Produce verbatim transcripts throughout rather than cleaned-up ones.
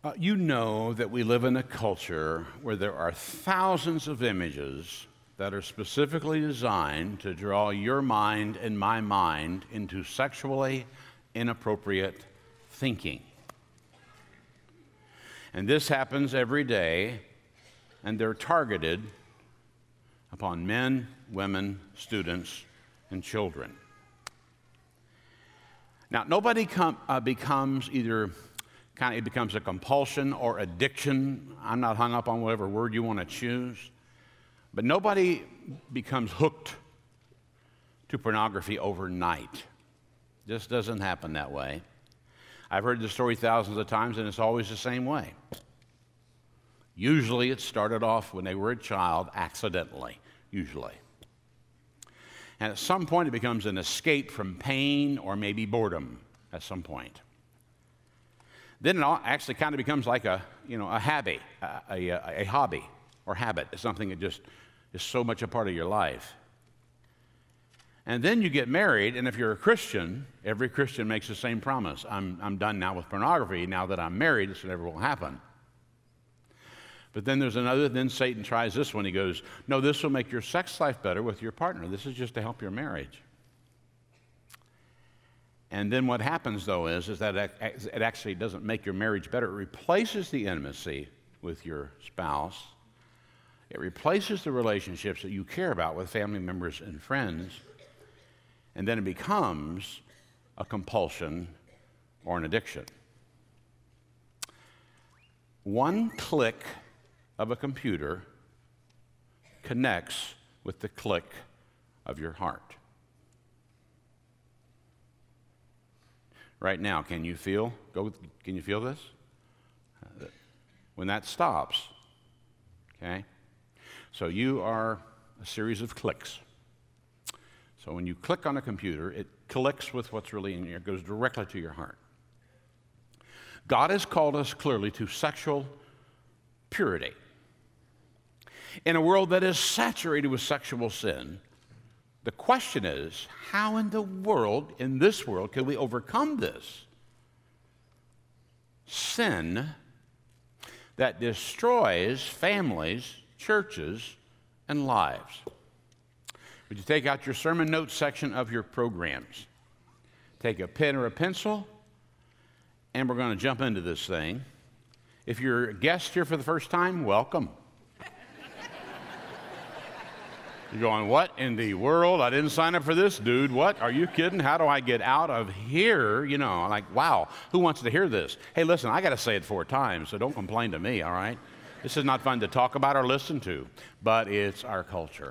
Uh, you know that we live in a culture where there are thousands of images that are specifically designed to draw your mind and my mind into sexually inappropriate thinking. And this happens every day, and they're targeted upon men, women, students, and children. Now, nobody com- uh, becomes either kind of, it becomes a compulsion or addiction. I'm not hung up on whatever word you want to choose. But nobody becomes hooked to pornography overnight. Just doesn't happen that way. I've heard the story thousands of times, and it's always the same way. Usually it started off when they were a child accidentally, usually. And at some point it becomes an escape from pain or maybe boredom at some point. Then it all actually kind of becomes like a, you know, a hobby, a, a, a hobby or habit. It's something that just is so much a part of your life. And then you get married, and if you're a Christian, every Christian makes the same promise. I'm, I'm done now with pornography. Now that I'm married, this never will happen. But then there's another, then Satan tries this one. He goes, no, this will make your sex life better with your partner. This is just to help your marriage. And then what happens, though, is, is that it actually doesn't make your marriage better. It replaces the intimacy with your spouse. It replaces the relationships that you care about with family members and friends. And then it becomes a compulsion or an addiction. One click of a computer connects with the click of your heart. Right now, can you feel? Go. Can you feel this? When that stops, okay? So you are a series of clicks. So when you click on a computer, it clicks with what's really in here. It goes directly to your heart. God has called us clearly to sexual purity. In a world that is saturated with sexual sin, the question is, how in the world, in this world, can we overcome this sin that destroys families, churches, and lives? Would you take out your sermon notes section of your programs? Take a pen or a pencil, and we're going to jump into this thing. If you're a guest here for the first time, welcome. You're going, what in the world? I didn't sign up for this, dude. What? Are you kidding? How do I get out of here? You know, like, wow, who wants to hear this? Hey, listen, I got to say it four times, so don't complain to me, all right? This is not fun to talk about or listen to, but it's our culture.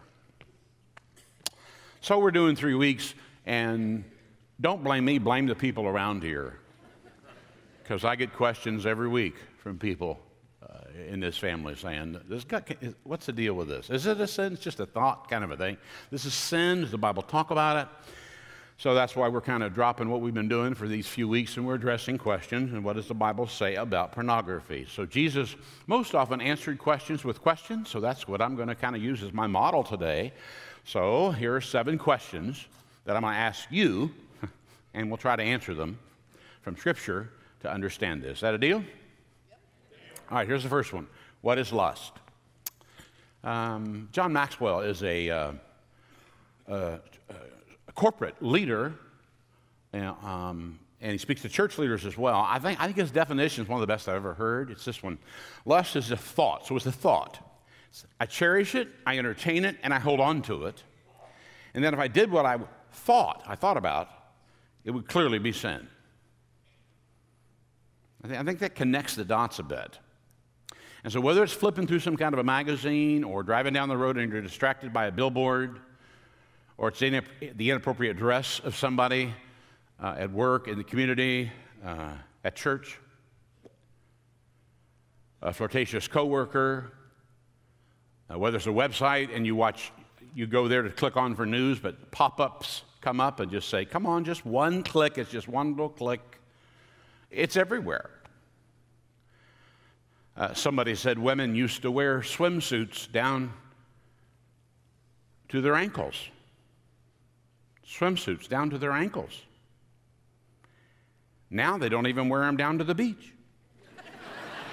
So we're doing three weeks, and don't blame me, blame the people around here, because I get questions every week from people uh, in this family saying, this guy, what's the deal with this? Is it a sin? It's just a thought kind of a thing. This is sin. Does the Bible talk about it? So that's why we're kind of dropping what we've been doing for these few weeks, and we're addressing questions, and what does the Bible say about pornography? So Jesus most often answered questions with questions, so that's what I'm going to kind of use as my model today. So here are seven questions that I'm going to ask you, and we'll try to answer them from Scripture to understand this. Is that a deal? Yep. All right, here's the first one. What is lust? Um, John Maxwell is a, uh, uh, a corporate leader, and, um, and he speaks to church leaders as well. I think, I think his definition is one of the best I've ever heard. It's this one. Lust is a thought. So it's a thought. I cherish it, I entertain it, and I hold on to it. And then if I did what I thought, I thought about, it would clearly be sin. I, th- I think that connects the dots a bit. And so whether it's flipping through some kind of a magazine or driving down the road and you're distracted by a billboard, or it's in the inappropriate dress of somebody uh, at work, in the community, uh, at church, a flirtatious coworker, Uh, whether it's a website and you watch, you go there to click on for news, but pop-ups come up and just say, come on, just one click, it's just one little click. It's everywhere. Uh, somebody said women used to wear swimsuits down to their ankles. Swimsuits down to their ankles. Now they don't even wear them down to the beach.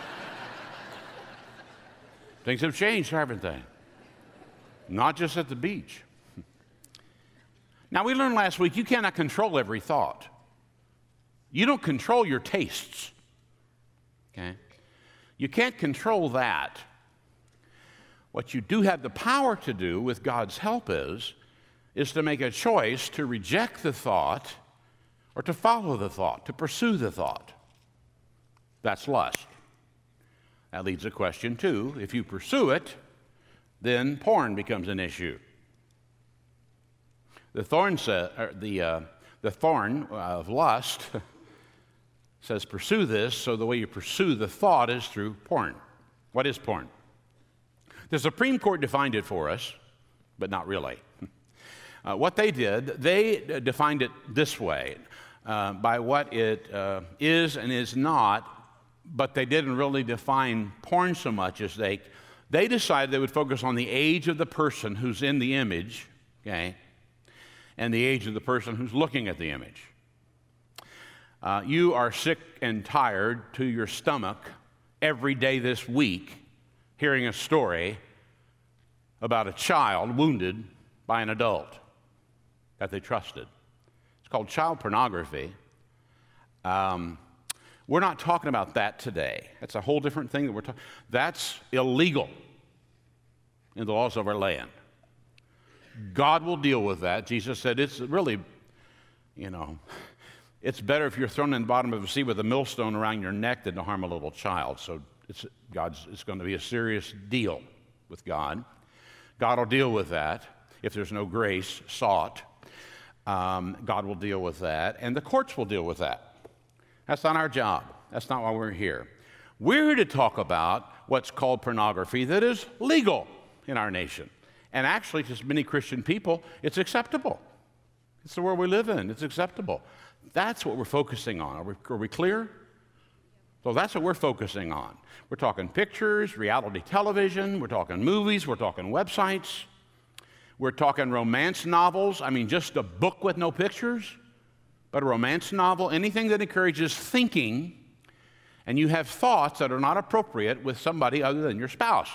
Things have changed, haven't they? Not just at the beach. Now, we learned last week you cannot control every thought. You don't control your tastes. Okay? You can't control that. What you do have the power to do with God's help is, is to make a choice to reject the thought or to follow the thought, to pursue the thought. That's lust. That leads to question two. If you pursue it, then porn becomes an issue. The thorn sa- or the, uh, the thorn of lust says pursue this, so the way you pursue the thought is through porn. What is porn? The Supreme Court defined it for us, but not really. Uh, what they did, they defined it this way, uh, by what it uh, is and is not, but they didn't really define porn so much as they, they decided they would focus on the age of the person who's in the image, okay, and the age of the person who's looking at the image. Uh, you are sick and tired to your stomach every day this week hearing a story about a child wounded by an adult that they trusted. It's called child pornography. Um, we're not talking about that today. That's a whole different thing that we're talking. That's illegal in the laws of our land. God will deal with that. Jesus said it's really, you know, it's better if you're thrown in the bottom of a sea with a millstone around your neck than to harm a little child. So it's, God's, it's going to be a serious deal with God. God will deal with that. If there's no grace sought, um, God will deal with that, and the courts will deal with that. That's not our job. That's not why we're here. We're here to talk about what's called pornography that is legal in our nation. And actually, to many Christian people, it's acceptable. It's the world we live in. It's acceptable. That's what we're focusing on. Are we, are we clear? So that's what we're focusing on. We're talking pictures, reality television, we're talking movies, we're talking websites, we're talking romance novels. I mean, just a book with no pictures, but a romance novel, anything that encourages thinking, and you have thoughts that are not appropriate with somebody other than your spouse.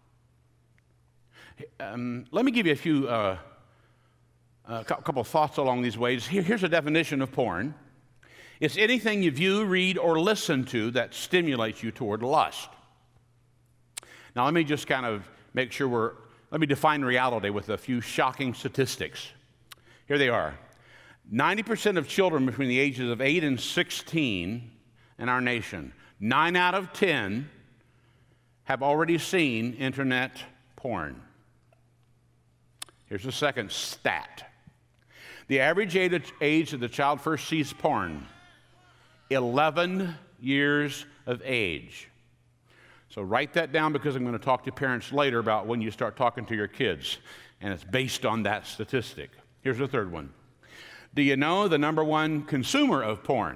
Um, let me give you a few, uh, a couple thoughts along these ways. Here, here's a definition of porn. It's anything you view, read, or listen to that stimulates you toward lust. Now, let me just kind of make sure we're, let me define reality with a few shocking statistics. Here they are. ninety percent of children between the ages of eight and sixteen in our nation, nine out of ten have already seen internet porn. Here's the second stat. The average age that the child first sees porn, eleven years of age. So write that down, because I'm going to talk to parents later about when you start talking to your kids, and it's based on that statistic. Here's the third one. Do you know the number one consumer of porn?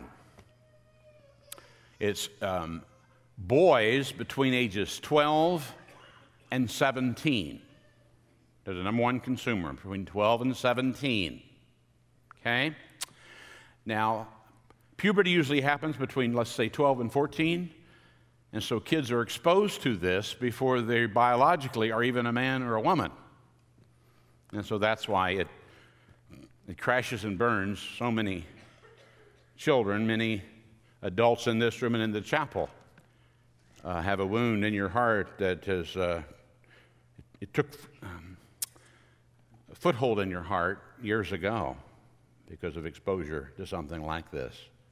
It's um, boys between ages twelve and seventeen. They're the number one consumer between twelve and seventeen. Okay? Now, puberty usually happens between, let's say, twelve and fourteen. And so kids are exposed to this before they biologically are even a man or a woman. And so that's why it, it crashes and burns so many children, many adults in this room and in the chapel uh, have a wound in your heart that has, uh, it, it took um, a foothold in your heart years ago because of exposure to something like this.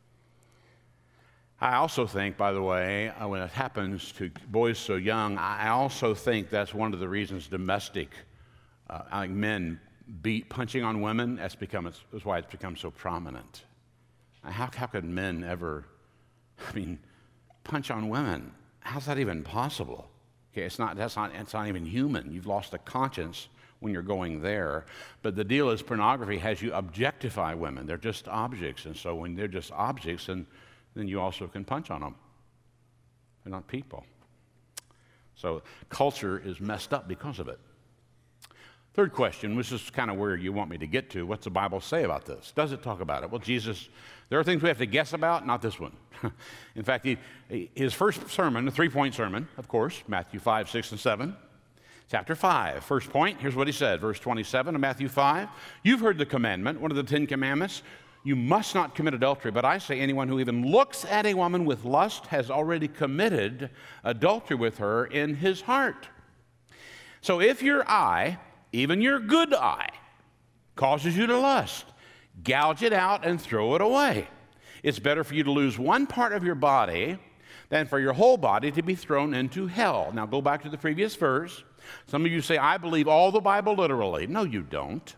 I also think, by the way, uh, when it happens to boys so young, I also think that's one of the reasons domestic uh, like men beat punching on women. That's become that's why it's become so prominent. How how could men ever, I mean, punch on women? How's that even possible? Okay, it's not that's not it's not even human. You've lost a conscience when you're going there. But the deal is, pornography has you objectify women. They're just objects, and so when they're just objects, and then you also can punch on them. They're not people. So culture is messed up because of it. Third question, which is kind of where you want me to get to. What's the Bible say about this? Does it talk about it? Well, Jesus, there are things we have to guess about, not this one. In fact, he, his first sermon, a three-point sermon, of course, Matthew five, six, and seven. Chapter five, first point, here's what he said, verse twenty-seven of Matthew five. You've heard the commandment, one of the Ten Commandments. You must not commit adultery, but I say anyone who even looks at a woman with lust has already committed adultery with her in his heart. So if your eye, even your good eye, causes you to lust, gouge it out and throw it away. It's better for you to lose one part of your body than for your whole body to be thrown into hell. Now go back to the previous verse. Some of you say, I believe all the Bible literally. No, you don't.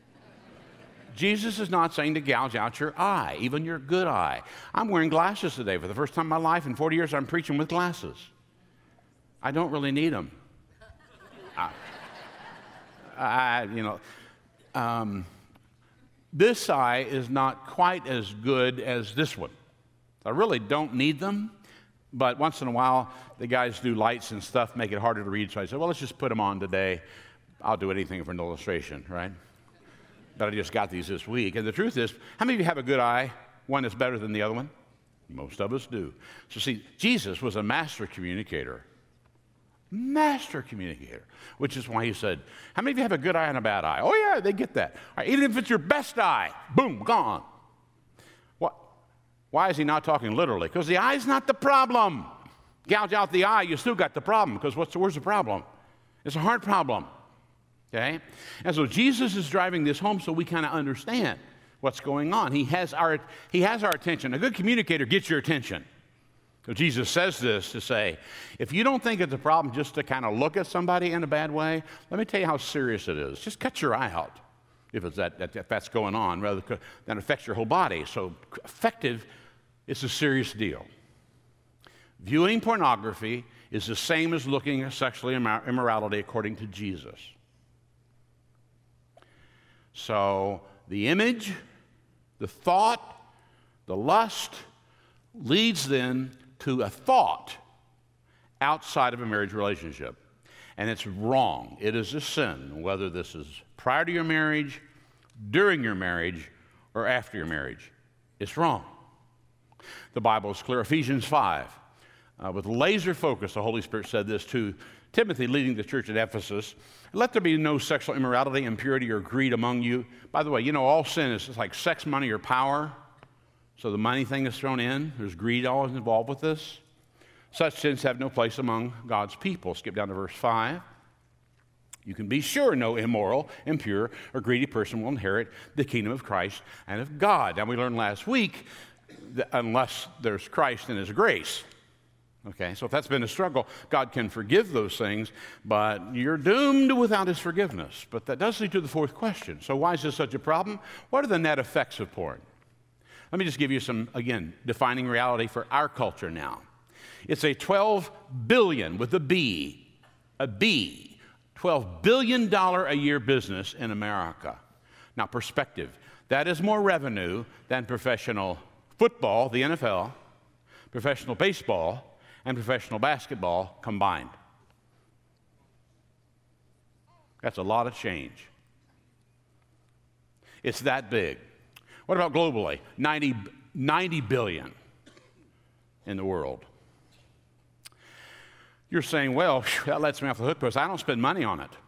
Jesus is not saying to gouge out your eye, even your good eye. I'm wearing glasses today. For the first time in my life, in forty years, I'm preaching with glasses. I don't really need them. I, I, you know, um, this eye is not quite as good as this one. I really don't need them, but once in a while, the guys do lights and stuff, make it harder to read, so I said, well, let's just put them on today. I'll do anything for an illustration, right? But I just got these this week, and the truth is, how many of you have a good eye, one that's better than the other one? Most of us do. So see, Jesus was a master communicator. Master communicator, which is why he said, how many of you have a good eye and a bad eye? Oh, yeah, they get that. All right, even if it's your best eye, boom, gone. What? Why is he not talking literally? Because the eye's not the problem. Gouge out the eye, you still got the problem, because what's the, where's the problem? It's a heart problem, okay? And so Jesus is driving this home so we kind of understand what's going on. He has our, he has our attention. A good communicator gets your attention. So Jesus says this to say, if you don't think it's a problem just to kind of look at somebody in a bad way, let me tell you how serious it is. Just cut your eye out if, it's that, that, if that's going on, rather than affects your whole body. So effective, it's a serious deal. Viewing pornography is the same as looking at sexual immorality according to Jesus. So the image, the thought, the lust leads then to a thought outside of a marriage relationship. And it's wrong. It is a sin, whether this is prior to your marriage, during your marriage, or after your marriage. It's wrong. The Bible is clear. Ephesians five, uh, with laser focus, the Holy Spirit said this to Timothy, leading the church at Ephesus. Let there be no sexual immorality, impurity, or greed among you. By the way, you know, all sin is like sex, money, or power. So the money thing is thrown in. There's greed always involved with this. Such sins have no place among God's people. Skip down to verse five. You can be sure no immoral, impure, or greedy person will inherit the kingdom of Christ and of God. Now we learned last week that unless there's Christ and his grace. Okay, so if that's been a struggle, God can forgive those things, but you're doomed without his forgiveness. But that does lead to the fourth question. So why is this such a problem? What are the net effects of porn? Let me just give you some, again, defining reality for our culture now. It's a twelve billion with a B, a B, twelve billion dollars a year business in America. Now, perspective, that is more revenue than professional football, the N F L, professional baseball, and professional basketball combined. That's a lot of change. It's that big. What about globally? ninety, ninety billion in the world. You're saying, well, that lets me off the hook because I don't spend money on it.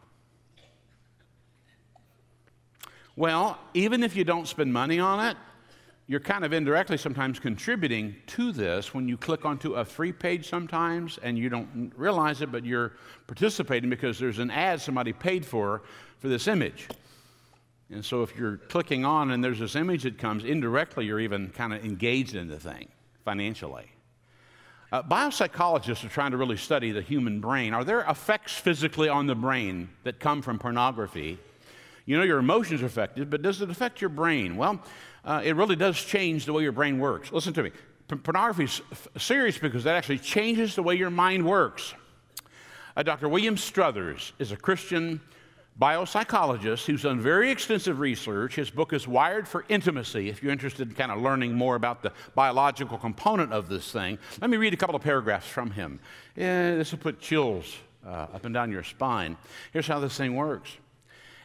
Well, even if you don't spend money on it, you're kind of indirectly sometimes contributing to this when you click onto a free page sometimes and you don't realize it, but you're participating because there's an ad somebody paid for for this image. And so if you're clicking on and there's this image that comes, indirectly you're even kind of engaged in the thing financially. Uh, biopsychologists are trying to really study the human brain. Are there effects physically on the brain that come from pornography? You know your emotions are affected, but does it affect your brain? Well, uh, it really does change the way your brain works. Listen to me. P- pornography is f- serious because that actually changes the way your mind works. Uh, Doctor William Struthers is a Christian biopsychologist who's done very extensive research. His book is Wired for Intimacy, if you're interested in kind of learning more about the biological component of this thing. Let me read a couple of paragraphs from him. Yeah, this will put chills uh, up and down your spine. Here's how this thing works.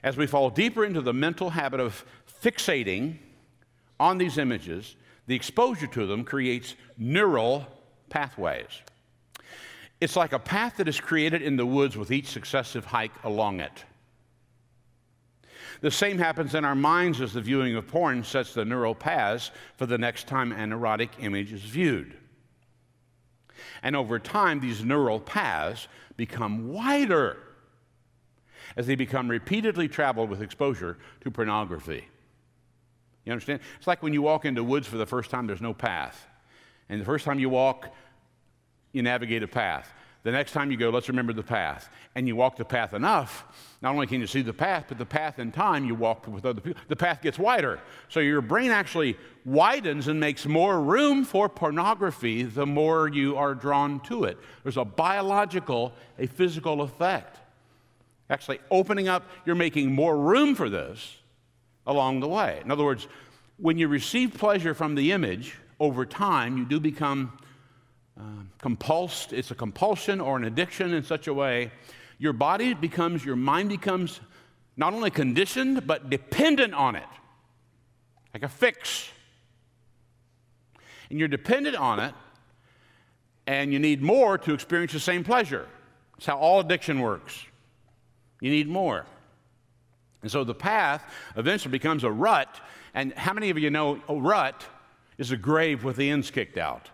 As we fall deeper into the mental habit of fixating on these images, the exposure to them creates neural pathways. It's like a path that is created in the woods with each successive hike along it. The same happens in our minds as the viewing of porn sets the neural paths for the next time an erotic image is viewed. And over time, these neural paths become wider as they become repeatedly traveled with exposure to pornography. You understand? It's like when you walk into woods for the first time, there's no path. And the first time you walk, you navigate a path. The next time you go, let's remember the path. And you walk the path enough, not only can you see the path, but the path in time you walk with other people, the path gets wider. So your brain actually widens and makes more room for pornography the more you are drawn to it. There's a biological, a physical effect. Actually opening up, you're making more room for this along the way. In other words, when you receive pleasure from the image, over time you do become uh, compulsed. It's a compulsion or an addiction in such a way, your body becomes, your mind becomes not only conditioned, but dependent on it, like a fix. And you're dependent on it, and you need more to experience the same pleasure. That's how all addiction works. You need more. And so the path eventually becomes a rut. And how many of you know a rut is a grave with the ends kicked out?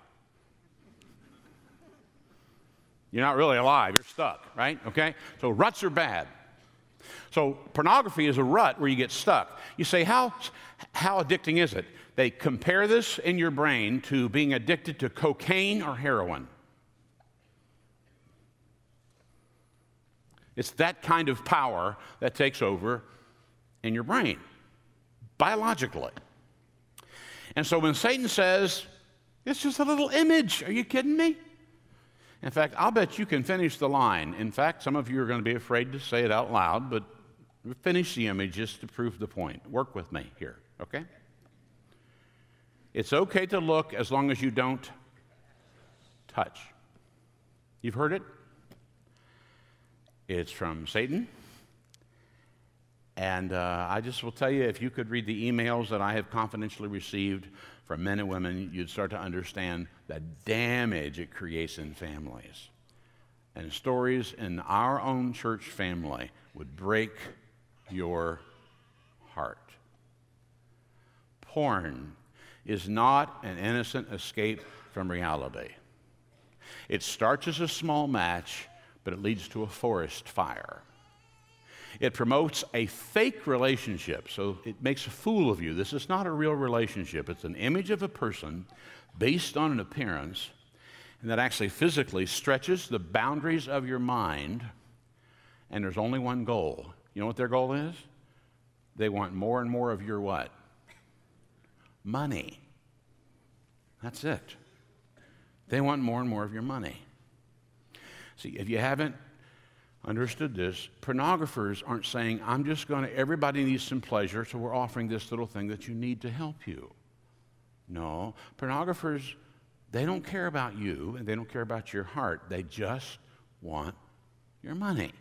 You're not really alive. You're stuck, right? Okay? So ruts are bad. So pornography is a rut where you get stuck. You say, how, how addicting is it? They compare this in your brain to being addicted to cocaine or heroin. It's that kind of power that takes over in your brain, biologically. And so when Satan says, it's just a little image, are you kidding me? In fact, I'll bet you can finish the line. In fact, some of you are going to be afraid to say it out loud, but finish the image just to prove the point. Work with me here, okay? It's okay to look as long as you don't touch. You've heard it? It's from Satan. And uh, I just will tell you, if you could read the emails that I have confidentially received from men and women, you'd start to understand the damage it creates in families. And stories in our own church family would break your heart. Porn is not an innocent escape from reality. It starts as a small match, but it leads to a forest fire. It promotes a fake relationship, so it makes a fool of you. This is not a real relationship. It's an image of a person based on an appearance, and that actually physically stretches the boundaries of your mind, and there's only one goal. You know what their goal is? They want more and more of your what? Money. That's it. They want more and more of your money. See, if you haven't understood this, pornographers aren't saying, I'm just going to, everybody needs some pleasure, so we're offering this little thing that you need to help you. No, pornographers, they don't care about you, and they don't care about your heart. They just want your money.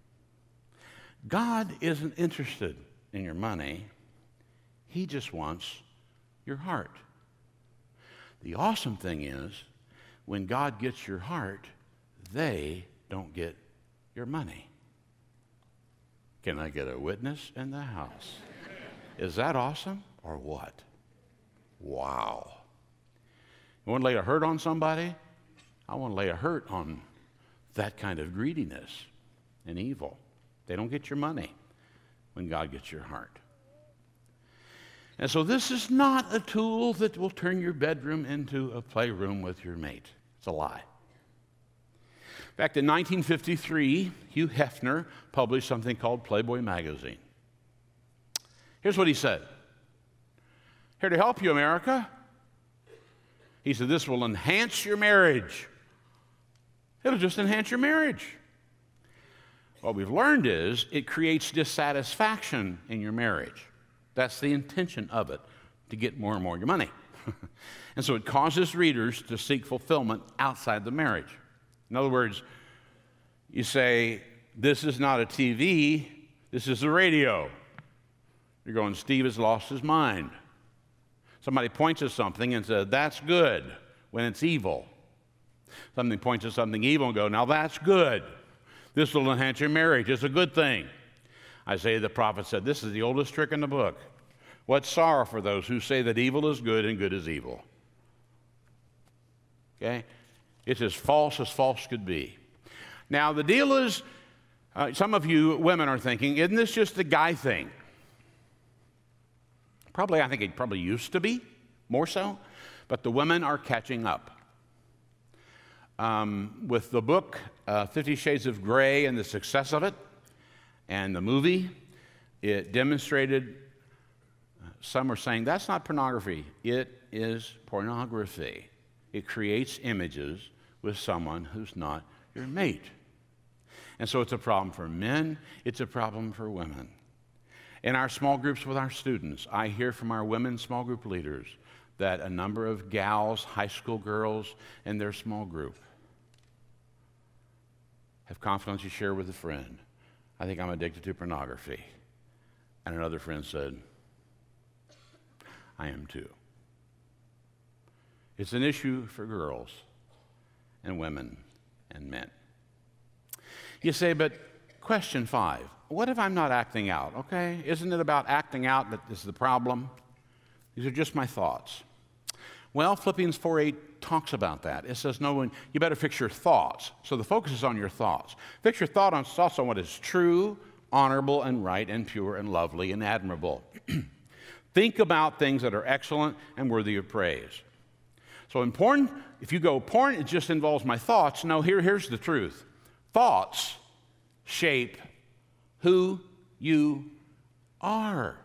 God isn't interested in your money. He just wants your heart. The awesome thing is, when God gets your heart, they don't get your money. Can I get a witness in the house? Is that awesome or what? Wow. You want to lay a hurt on somebody? I want to lay a hurt on that kind of greediness and evil. They don't get your money when God gets your heart. And so this is not a tool that will turn your bedroom into a playroom with your mate. It's a lie. In fact, in nineteen fifty-three, Hugh Hefner published something called Playboy Magazine. Here's what he said. Here to help you, America. He said, this will enhance your marriage. It'll just enhance your marriage. What we've learned is it creates dissatisfaction in your marriage. That's the intention of it, to get more and more of your money. And so it causes readers to seek fulfillment outside the marriage. In other words, you say, this is not a T V This is the radio. You're going, Steve has lost his mind. Somebody points at something and says, that's good, when it's evil. Something points at something evil and go, now that's good. This will enhance your marriage. It's a good thing. Isaiah the prophet said, this is the oldest trick in the book. What sorrow for those who say that evil is good and good is evil. Okay? It's as false as false could be. Now, the deal is, uh, some of you women are thinking, isn't this just a guy thing? Probably, I think it probably used to be, more so, but the women are catching up. Um, with the book, uh, Fifty Shades of Grey, and the success of it, and the movie, it demonstrated, uh, some are saying, that's not pornography. It is pornography. It creates images with someone who's not your mate. And so it's a problem for men, it's a problem for women. In our small groups with our students, I hear from our women small group leaders that a number of gals, high school girls in their small group have confidentially shared with a friend, I think I'm addicted to pornography. And another friend said, I am too. It's an issue for girls and women and men. You say, but question five, what if I'm not acting out? Okay, isn't it about acting out that is the problem? These are just my thoughts. Well, Philippians four eight talks about that. It says, no, you better fix your thoughts. So the focus is on your thoughts. Fix your thought on, thoughts on what is true, honorable, and right, and pure, and lovely, and admirable. Think about things that are excellent and worthy of praise. So in porn, if you go, porn, it just involves my thoughts. No, here, here's the truth. Thoughts shape who you are.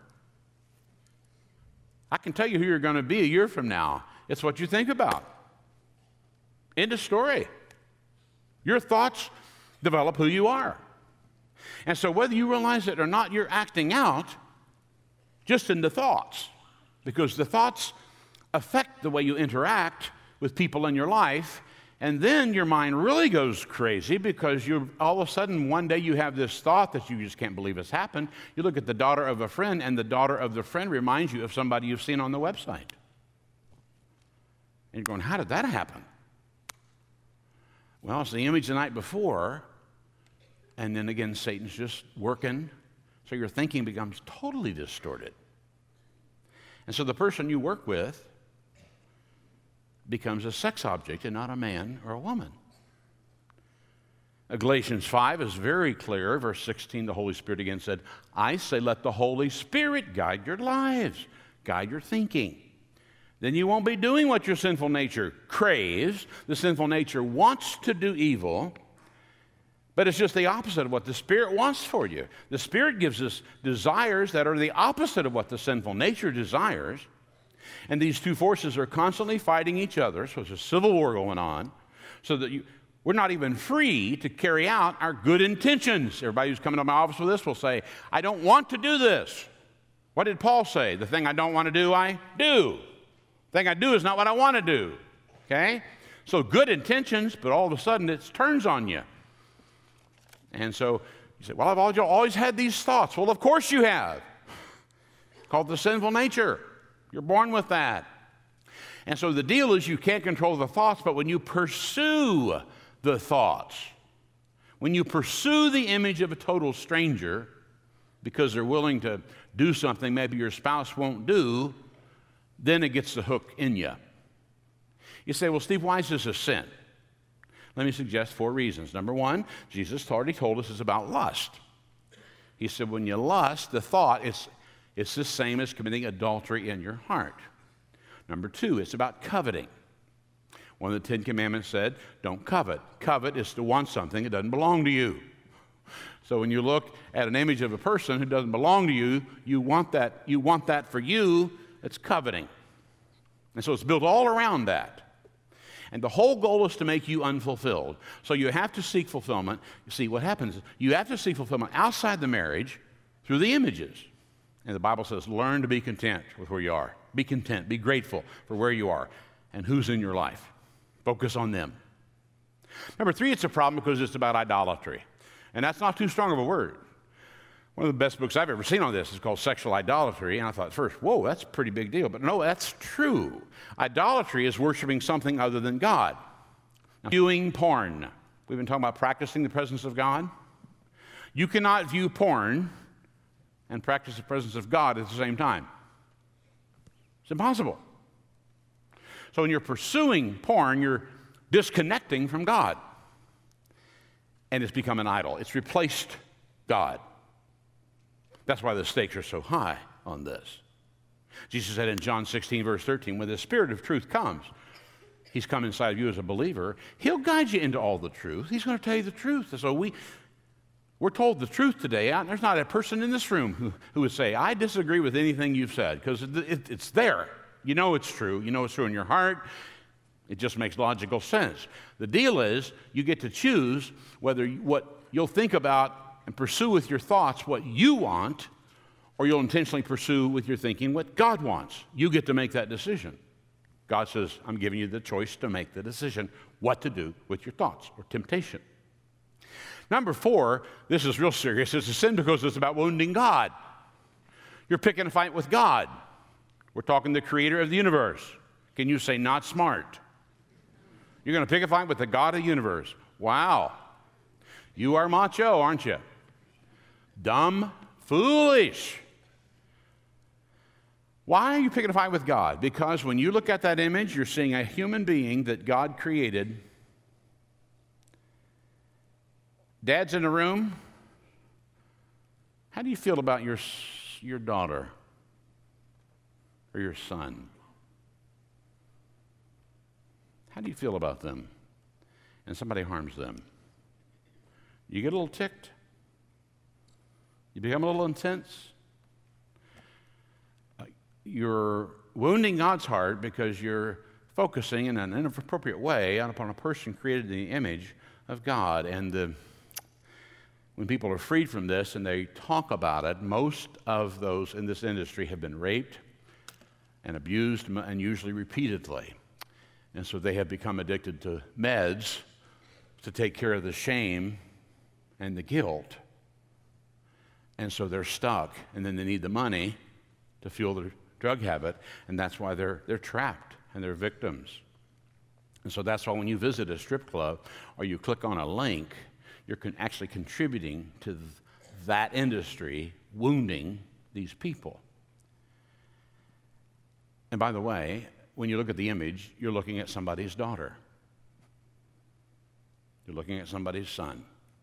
I can tell you who you're going to be a year from now. It's what you think about. End of story. Your thoughts develop who you are. And so whether you realize it or not, you're acting out just in the thoughts, because the thoughts affect the way you interact with people in your life. And then your mind really goes crazy because you're all of a sudden one day you have this thought that you just can't believe has happened. You look at the daughter of a friend, and the daughter of the friend reminds you of somebody you've seen on the website. And you're going, how did that happen? Well, it's the image the night before, and then again Satan's just working, so your thinking becomes totally distorted. And so the person you work with becomes a sex object and not a man or a woman. Galatians five is very clear. Verse sixteen, the Holy Spirit again said, I say let the Holy Spirit guide your lives, guide your thinking. Then you won't be doing what your sinful nature craves. The sinful nature wants to do evil, but it's just the opposite of what the Spirit wants for you. The Spirit gives us desires that are the opposite of what the sinful nature desires. And these two forces are constantly fighting each other, so there's a civil war going on, so that you, we're not even free to carry out our good intentions. Everybody who's coming to my office with this will say, I don't want to do this. What did Paul say? The thing I don't want to do, I do. The thing I do is not what I want to do. Okay? So good intentions, but all of a sudden it turns on you. And so you say, well, I've always, always had these thoughts. Well, of course you have. It's called the sinful nature. You're born with that. And so the deal is you can't control the thoughts, but when you pursue the thoughts, when you pursue the image of a total stranger because they're willing to do something maybe your spouse won't do, then it gets the hook in you. You say, well, Steve, why is this a sin? Let me suggest four reasons. Number one, Jesus already told us it's about lust. He said when you lust, the thought is It's the same as committing adultery in your heart. Number two, it's about coveting. One of the Ten Commandments said, don't covet. Covet is to want something that doesn't belong to you. So when you look at an image of a person who doesn't belong to you, you want that, you want that for you, it's coveting. And so it's built all around that. And the whole goal is to make you unfulfilled. So you have to seek fulfillment. You see, what happens is you have to seek fulfillment outside the marriage through the images. And the Bible says, learn to be content with where you are. Be content. Be grateful for where you are and who's in your life. Focus on them. Number three, it's a problem because it's about idolatry. And that's not too strong of a word. One of the best books I've ever seen on this is called Sexual Idolatry, and I thought first, whoa, that's a pretty big deal. But no, that's true. Idolatry is worshiping something other than God. Now, viewing porn. We've been talking about practicing the presence of God. You cannot view porn and practice the presence of God at the same time. It's impossible. So when you're pursuing porn, you're disconnecting from God. And it's become an idol. It's replaced God. That's why the stakes are so high on this. Jesus said in John sixteen, verse thirteen, when the Spirit of truth comes, He's come inside of you as a believer, He'll guide you into all the truth. He's going to tell you the truth. And so we, we're told the truth today. And there's not a person in this room who, who would say, I disagree with anything you've said, because it, it, it's there. You know it's true. You know it's true in your heart. It just makes logical sense. The deal is you get to choose whether you, what you'll think about and pursue with your thoughts what you want, or you'll intentionally pursue with your thinking what God wants. You get to make that decision. God says, I'm giving you the choice to make the decision what to do with your thoughts or temptation. Number four, this is real serious. It's a sin because it's about wounding God. You're picking a fight with God. We're talking the creator of the universe. Can you say not smart? You're going to pick a fight with the God of the universe. Wow. You are macho, aren't you? Dumb, foolish. Why are you picking a fight with God? Because when you look at that image, you're seeing a human being that God created. Dads in the room, how do you feel about your, your daughter or your son? How do you feel about them? And somebody harms them. You get a little ticked? You become a little intense? You're wounding God's heart because you're focusing in an inappropriate way upon a person created in the image of God. And the, when people are freed from this and they talk about it, most of those in this industry have been raped and abused, and usually repeatedly. And so they have become addicted to meds to take care of the shame and the guilt. And so they're stuck, and then they need the money to fuel their drug habit, and that's why they're, they're trapped and they're victims. And so that's why when you visit a strip club or you click on a link, you're con- actually contributing to th- that industry, wounding these people. And by the way, when you look at the image, you're looking at somebody's daughter. You're looking at somebody's son.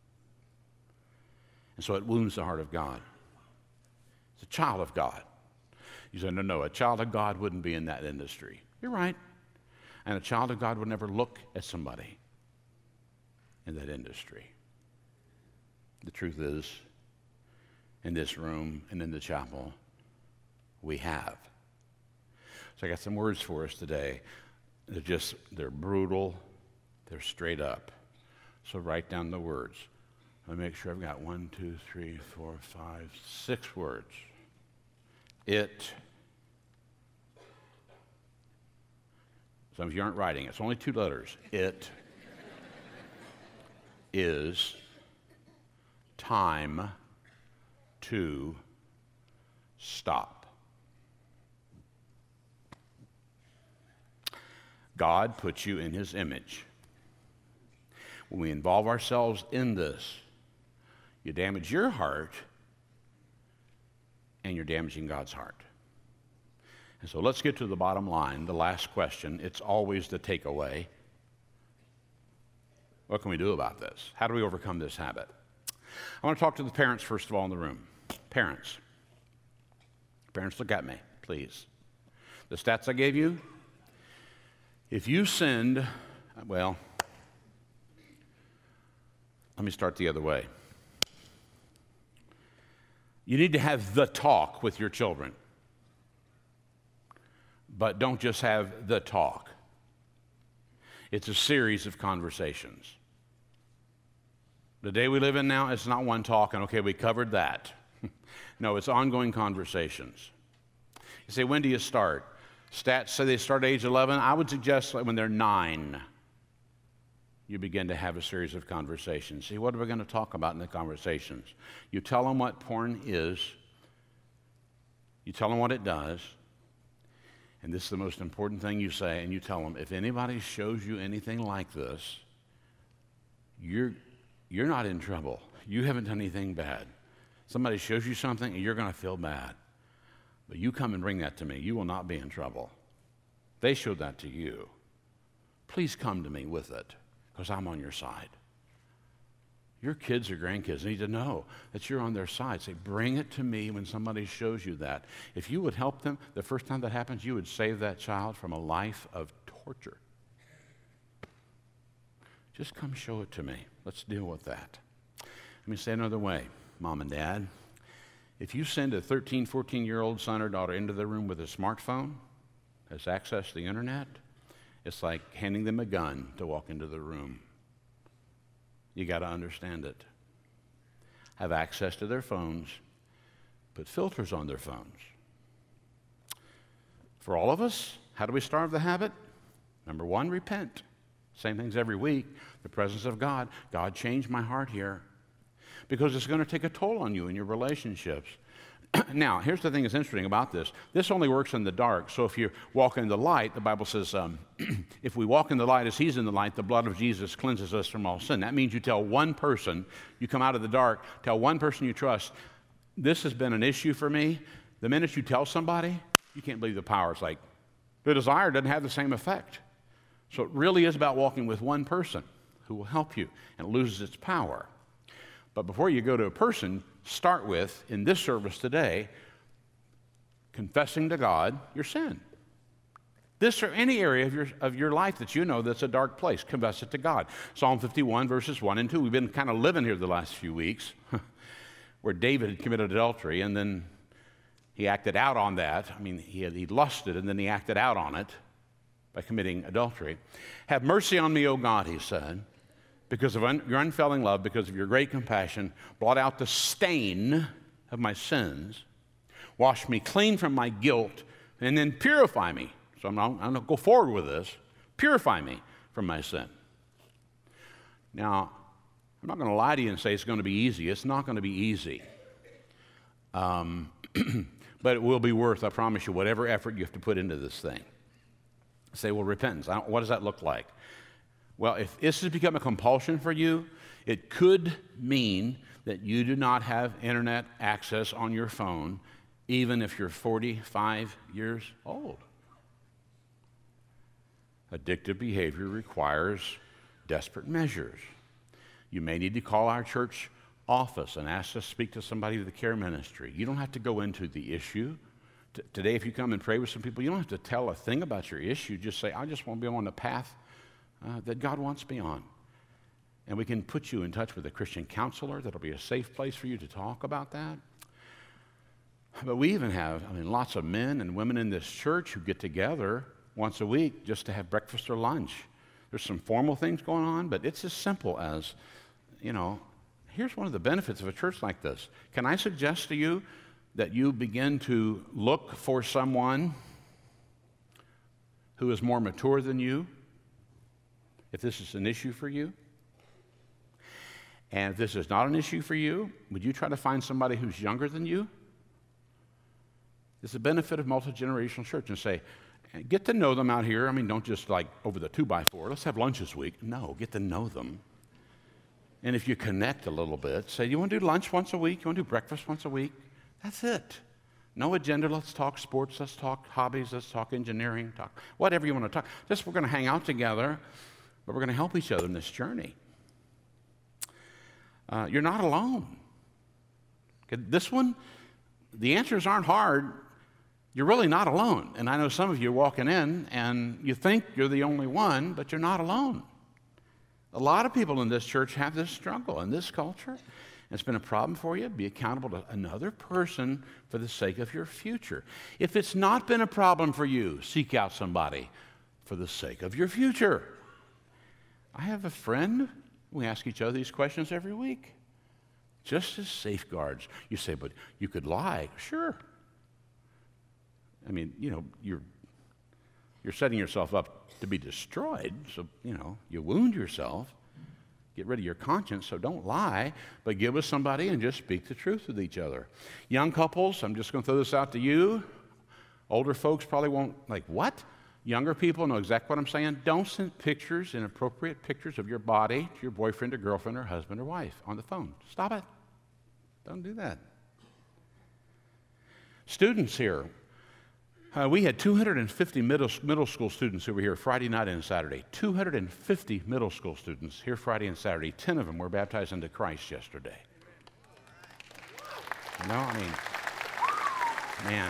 And so it wounds the heart of God. It's a child of God. You say, no, no, a child of God wouldn't be in that industry. You're right. And a child of God would never look at somebody in that industry. The truth is, in this room and in the chapel, we have. So I got some words for us today. They're just, they're brutal, they're straight up. So write down the words. Let me make sure I've got one, two, three, four, five, six words. It. Some of you aren't writing. It's only two letters. It is time to stop. God puts you in His image. When we involve ourselves in this, you damage your heart, and you're damaging God's heart. And so let's get to the bottom line, the last question. It's always the takeaway. What can we do about this? How do we overcome this habit? I want to talk to the parents, first of all, in the room. Parents. Parents, look at me, please. The stats I gave you, if you send, well, let me start the other way. You need to have the talk with your children. But don't just have the talk. It's a series of conversations. The day we live in now, it's not one talk and, okay, we covered that. No, it's ongoing conversations. You say, when do you start? Stats say they start at age eleven. I would suggest when they're nine. you begin to have a series of conversations. See, what are we going to talk about in the conversations? You tell them what porn is. You tell them what it does. And this is the most important thing you say, and you tell them, if anybody shows you anything like this, you're, you're not in trouble. You haven't done anything bad. Somebody shows you something, and you're going to feel bad. But you come and bring that to me. You will not be in trouble. They showed that to you. Please come to me with it, because I'm on your side. Your kids or grandkids need to know that you're on their side. Say, bring it to me when somebody shows you that. If you would help them, the first time that happens, you would save that child from a life of torture. Just come show it to me. Let's deal with that. Let me say another way, Mom and Dad. If you send a thirteen, fourteen-year-old son or daughter into the room with a smartphone, has access to the internet, it's like handing them a gun to walk into the room. You got to understand it. Have access to their phones, put filters on their phones. For all of us, how do we starve the habit? Number one, repent. Same things every week. The presence of God. God, change my heart here. Because it's going to take a toll on you in your relationships. Now, here's the thing that's interesting about this. This only works in the dark. So if you walk in the light, the Bible says, um, if we walk in the light as he's in the light, the blood of Jesus cleanses us from all sin. That means you tell one person, you come out of the dark, tell one person you trust, this has been an issue for me. The minute you tell somebody, you can't believe the power. It's like the desire doesn't have the same effect. So it really is about walking with one person who will help you, and it loses its power. But before you go to a person, start with, in this service today, confessing to God your sin. This or any area of your, of your life that you know that's a dark place, confess it to God. Psalm fifty-one, verses one and two. We've been kind of living here the last few weeks where David had committed adultery, and then he acted out on that. I mean, he, had, he lusted, and then he acted out on it by committing adultery. Have mercy on me, O God, he said, because of un- your unfailing love, because of your great compassion, blot out the stain of my sins, wash me clean from my guilt, and then purify me. So I'm, I'm going to go forward with this. Purify me from my sin. Now, I'm not going to lie to you and say it's going to be easy. It's not going to be easy. Um, but it will be worth, I promise you, whatever effort you have to put into this thing. Say, well, repentance, I don't, what does that look like? Well, if this has become a compulsion for you, it could mean that you do not have internet access on your phone, even if you're forty-five years old. Addictive behavior requires desperate measures. You may need to call our church office and ask to speak to somebody with the care ministry. You don't have to go into the issue. T- today, if you come and pray with some people, you don't have to tell a thing about your issue. Just say, I just want to be on the path Uh, that God wants me on. And we can put you in touch with a Christian counselor that'll be a safe place for you to talk about that. But we even have, I mean, lots of men and women in this church who get together once a week just to have breakfast or lunch. There's some formal things going on, but it's as simple as, you know, here's one of the benefits of a church like this. Can I suggest to you that you begin to look for someone who is more mature than you, if this is an issue for you? And if this is not an issue for you, would you try to find somebody who's younger than you? It's the benefit of multi-generational church. And say, get to know them out here. I mean, don't just like over the two by four, let's have lunch this week. No, get to know them. And if you connect a little bit, say, you want to do lunch once a week? You want to do breakfast once a week? That's it. No agenda. Let's talk sports. Let's talk hobbies. Let's talk engineering. Talk whatever you want to talk. Just we're going to hang out together. But we're going to help each other in this journey. Uh, you're not alone. Okay, this one, the answers aren't hard. You're really not alone. And I know some of you are walking in and you think you're the only one, but you're not alone. A lot of people in this church have this struggle in this culture. It's been a problem for you. Be accountable to another person for the sake of your future. If it's not been a problem for you, seek out somebody for the sake of your future. I have a friend, we ask each other these questions every week, just as safeguards. You say, but you could lie. Sure. I mean, you know, you're, you're setting yourself up to be destroyed, so, you know, you wound yourself. Get rid of your conscience, so don't lie, but get with somebody and just speak the truth with each other. Young couples, I'm just going to throw this out to you. Older folks probably won't, like, what? Younger people know exactly what I'm saying. Don't send pictures, inappropriate pictures of your body to your boyfriend or girlfriend or husband or wife on the phone. Stop it. Don't do that. Students here. Uh, we had two hundred fifty middle, middle school students who were here Friday night and Saturday. two hundred fifty middle school students here Friday and Saturday. Ten of them were baptized into Christ yesterday. You know, I mean, man.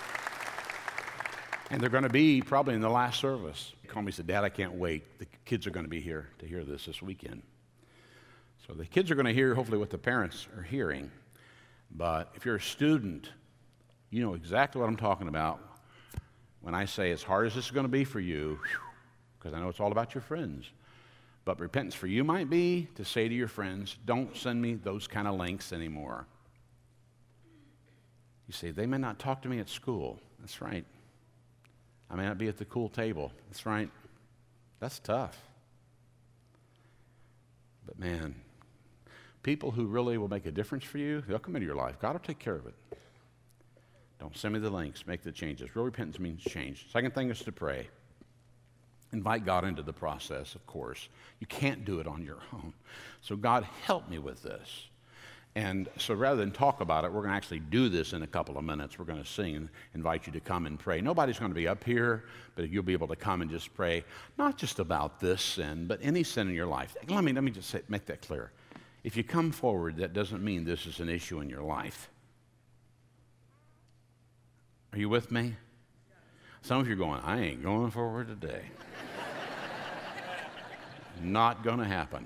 And they're going to be probably in the last service. He called me and said, Dad, I can't wait. The kids are going to be here to hear this this weekend. So the kids are going to hear hopefully what the parents are hearing. But if you're a student, you know exactly what I'm talking about when I say as hard as this is going to be for you, because I know it's all about your friends. But repentance for you might be to say to your friends, don't send me those kind of links anymore. You say, they may not talk to me at school. That's right. I may not be at the cool table. That's right. That's tough. But man, people who really will make a difference for you, they'll come into your life. God will take care of it. Don't send me the links. Make the changes. Real repentance means change. Second thing is to pray. Invite God into the process, of course. You can't do it on your own. So God, help me with this. And so rather than talk about it, we're going to actually do this in a couple of minutes. We're going to sing and invite you to come and pray. Nobody's going to be up here, but you'll be able to come and just pray, not just about this sin, but any sin in your life. Let me, let me just say, make that clear. If you come forward, that doesn't mean this is an issue in your life. Are you with me? Some of you are going, I ain't going forward today. Not going to happen.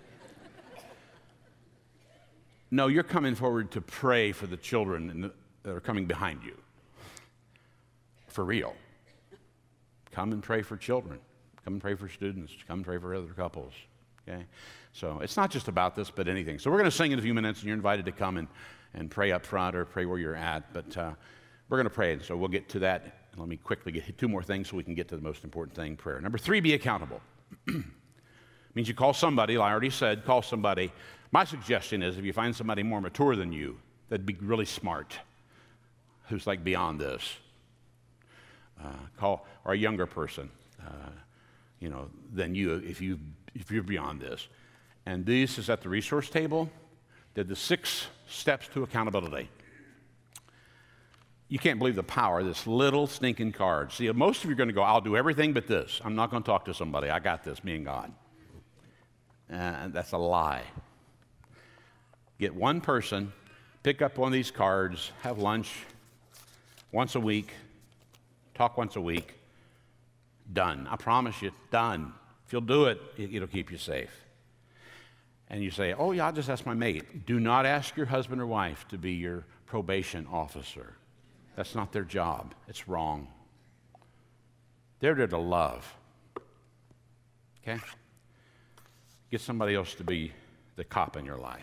No, you're coming forward to pray for the children that are coming behind you. For real. Come and pray for children. Come and pray for students. Come and pray for other couples. Okay? So it's not just about this, but anything. So we're going to sing in a few minutes, and you're invited to come and, and pray up front or pray where you're at. But uh, we're going to pray, and so we'll get to that. Let me quickly get two more things so we can get to the most important thing, prayer. Number three, be accountable. Means you call somebody, like I already said, call somebody. My suggestion is if you find somebody more mature than you, that'd be really smart, who's like beyond this, uh, call, or a younger person, uh, you know, than you, if, you, if you're beyond this. And this is at the resource table. They're the six steps to accountability. You can't believe the power of this little stinking card. See, most of you are going to go, I'll do everything but this. I'm not going to talk to somebody. I got this, me and God. And that's a lie. Get one person, pick up one of these cards, have lunch once a week, talk once a week, done. I promise you, done. If you'll do it, it'll keep you safe. And you say, oh yeah, I'll just ask my mate. Do not ask your husband or wife to be your probation officer. That's not their job. It's wrong. They're there to love. Okay? Get somebody else to be the cop in your life.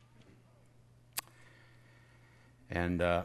And uh,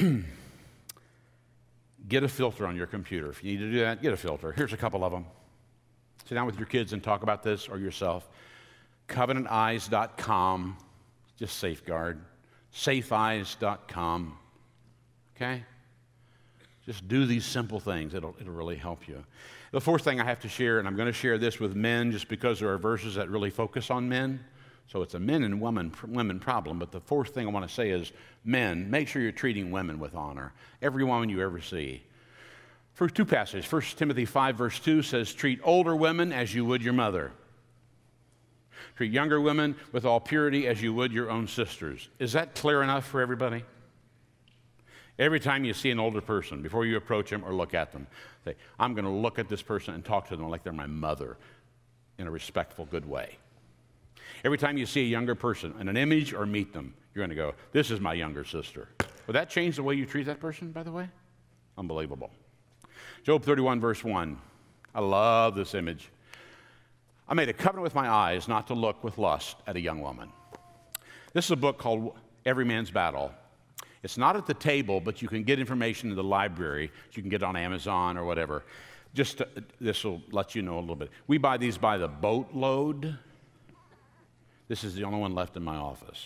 get a filter on your computer. If you need to do that, get a filter. Here's a couple of them. Sit down with your kids and talk about this or yourself. covenant eyes dot com, just safeguard. safe eyes dot com. Okay? Just do these simple things. It'll, it'll really help you. The fourth thing I have to share, and I'm going to share this with men just because there are verses that really focus on men. So it's a men and women, women problem. But the fourth thing I want to say is, men, make sure you're treating women with honor. Every woman you ever see. First two passages. First Timothy five, verse two says, treat older women as you would your mother. Treat younger women with all purity as you would your own sisters. Is that clear enough for everybody? Every time you see an older person, before you approach them or look at them, say, I'm going to look at this person and talk to them like they're my mother in a respectful, good way. Every time you see a younger person in an image or meet them, you're going to go, this is my younger sister. Would that change the way you treat that person, by the way? Unbelievable. Job thirty-one, verse one. I love this image. I made a covenant with my eyes not to look with lust at a young woman. This is a book called Every Man's Battle. It's not at the table, but you can get information in the library. You can get it on Amazon or whatever. Just to, this will let you know a little bit. We buy these by the boatload. This is the only one left in my office.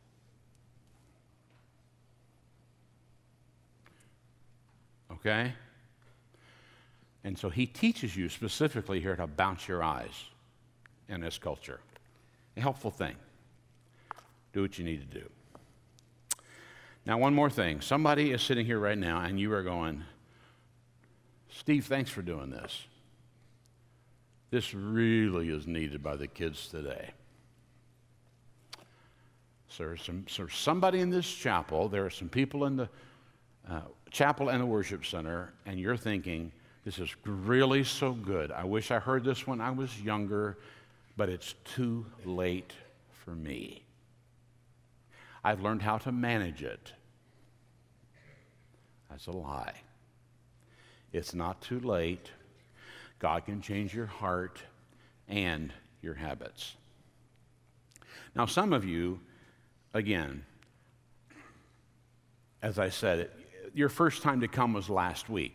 Okay? And so he teaches you specifically here to bounce your eyes in this culture. A helpful thing. Do what you need to do. Now, one more thing. Somebody is sitting here right now, and you are going, Steve, thanks for doing this. This really is needed by the kids today. So there's, some, so there's somebody in this chapel, there are some people in the uh, chapel and the worship center, and you're thinking, this is really so good. I wish I heard this when I was younger, but it's too late for me. I've learned how to manage it. That's a lie. It's not too late. God can change your heart and your habits. Now, some of you, again, as I said, it, your first time to come was last week.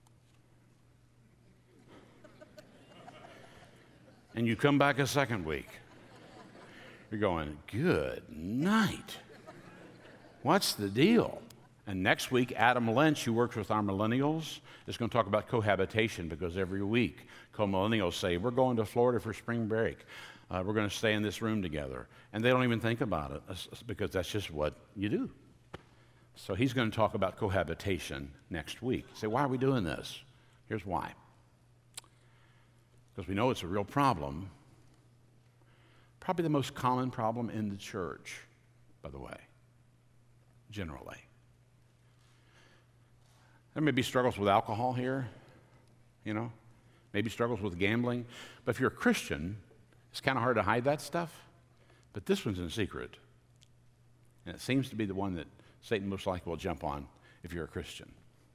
And you come back a second week. You're going, good night. What's the deal? And next week, Adam Lynch, who works with our millennials, is going to talk about cohabitation, because every week, co-millennials say, we're going to Florida for spring break. Uh, we're going to stay in this room together. And they don't even think about it, because that's just what you do. So he's going to talk about cohabitation next week. You say, why are we doing this? Here's why. Because we know it's a real problem. Probably the most common problem in the church, by the way, generally. There may be struggles with alcohol here, you know, maybe struggles with gambling. But if you're a Christian, it's kind of hard to hide that stuff. But this one's in secret. And it seems to be the one that Satan most likely will jump on if you're a Christian.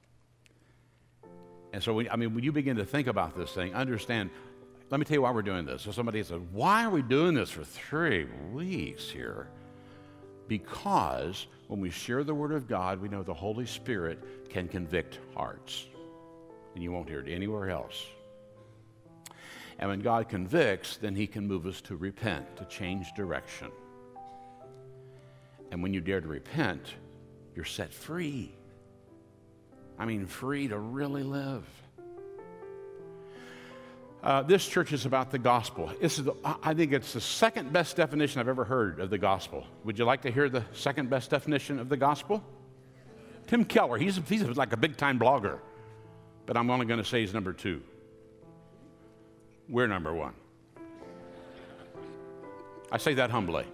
And so, we, I mean, when you begin to think about this thing, understand, let me tell you why we're doing this. So somebody said, why are we doing this for three weeks here? Because when we share the Word of God, we know the Holy Spirit can convict hearts. And you won't hear it anywhere else. And when God convicts, then He can move us to repent, to change direction. And when you dare to repent, you're set free. I mean, free to really live. Uh, this church is about the gospel. This is the, I think it's the second best definition I've ever heard of the gospel. Would you like to hear the second best definition of the gospel? Tim Keller, he's, he's like a big-time blogger, but I'm only going to say he's number two. We're number one. I say that humbly.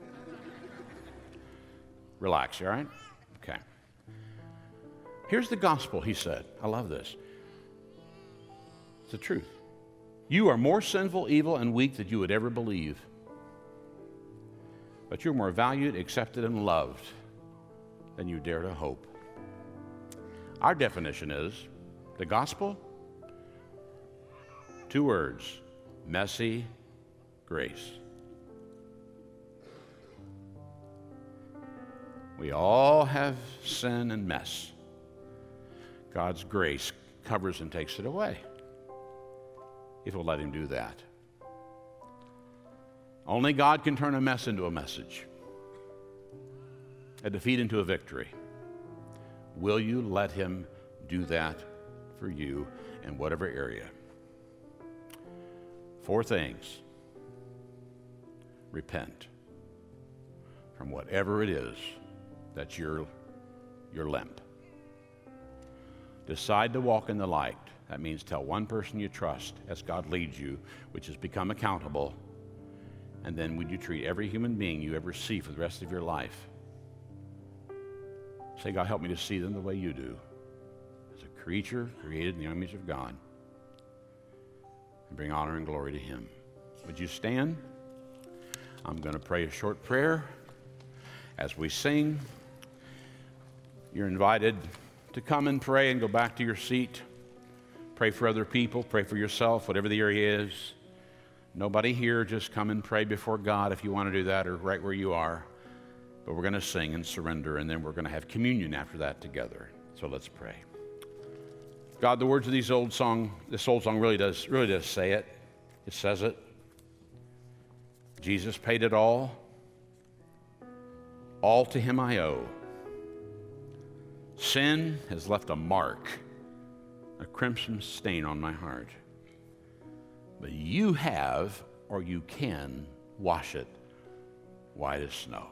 Relax, you all right? Okay. Here's the gospel, he said. I love this. It's the truth. You are more sinful, evil, and weak than you would ever believe. But you're more valued, accepted, and loved than you dare to hope. Our definition is the gospel, two words, messy grace. We all have sin and mess. God's grace covers and takes it away, if we'll let Him do that. Only God can turn a mess into a message, a defeat into a victory. Will you let Him do that for you in whatever area? Four things. Repent from whatever it is that's your, your limp. Decide to walk in the light. That means tell one person you trust as God leads you, which is become accountable. And then would you treat every human being you ever see for the rest of your life? Say, God, help me to see them the way you do, as a creature created in the image of God, and bring honor and glory to Him. Would you stand? I'm going to pray a short prayer as we sing. You're invited to come and pray and go back to your seat. Pray for other people, pray for yourself, whatever the area is. Nobody here, just come and pray before God if you want to do that, or right where you are. But we're going to sing and surrender, and then we're going to have communion after that together. So let's pray. God, the words of these old song, this old song really does, really does say it. It says it. Jesus paid it all. All to him I owe. Sin has left a mark, a crimson stain on my heart. But you have, or you can, wash it white as snow.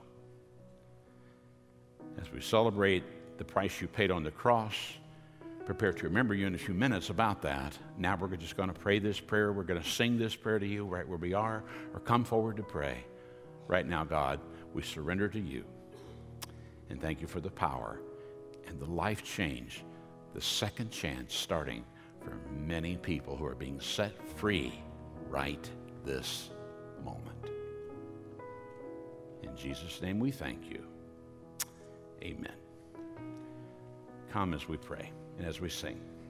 As we celebrate the price you paid on the cross, prepare to remember you in a few minutes about that. Now we're just going to pray this prayer. We're going to sing this prayer to you right where we are, or come forward to pray. Right now, God, we surrender to you. And thank you for the power and the life change, the second chance starting for many people who are being set free right this moment. In Jesus' name we thank you. Amen. Come as we pray and as we sing.